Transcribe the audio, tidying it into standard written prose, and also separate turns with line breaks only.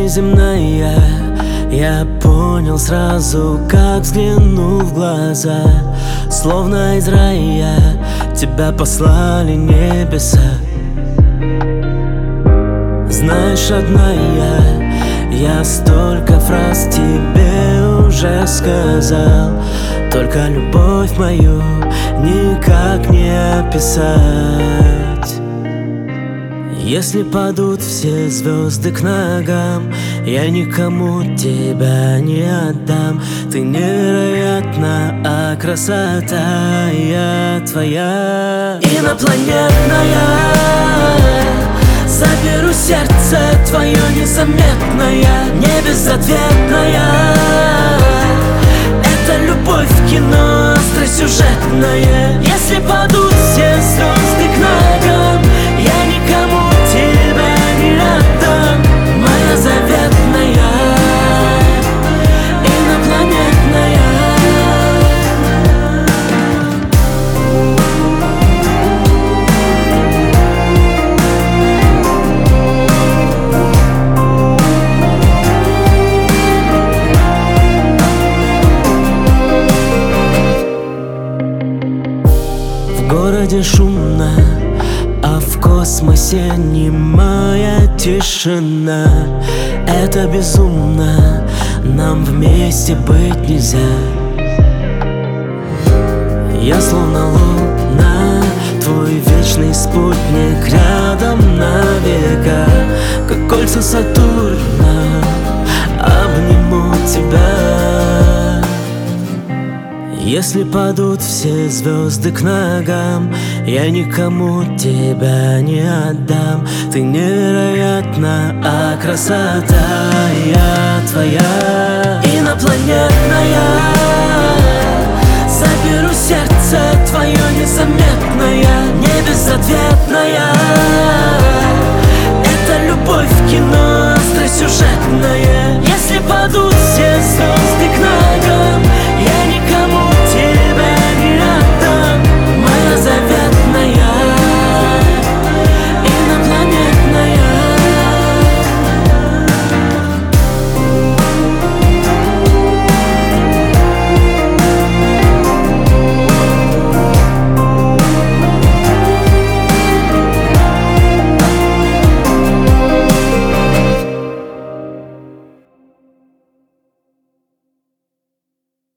неземная. Я понял сразу, как взглянул в глаза. Словно из рая тебя послали небеса. Знаешь, родная, я столько фраз тебе уже сказал, только любовь мою никак не описать. Если падут все звезды к ногам, я никому тебя не отдам. Ты невероятна, а красота я твоя. Инопланетная, заберу сердце твое незаметное, не безответная. Это любовь в кино, остросюжетная. Если падут все звезды к ногам, я никому тебя не отдам. Моя заветная, инопланетная. В городе шумно, а в космосе немая тишина. Это безумно, нам вместе быть нельзя. Я словно луна, твой вечный спутник, рядом на века. Как кольца Сатурна, обниму тебя. Если падут все звезды к ногам, я никому тебя не отдам. Ты невероятна, а красота я твоя. Инопланетная, заберу сердце твое незаметное, не безответная.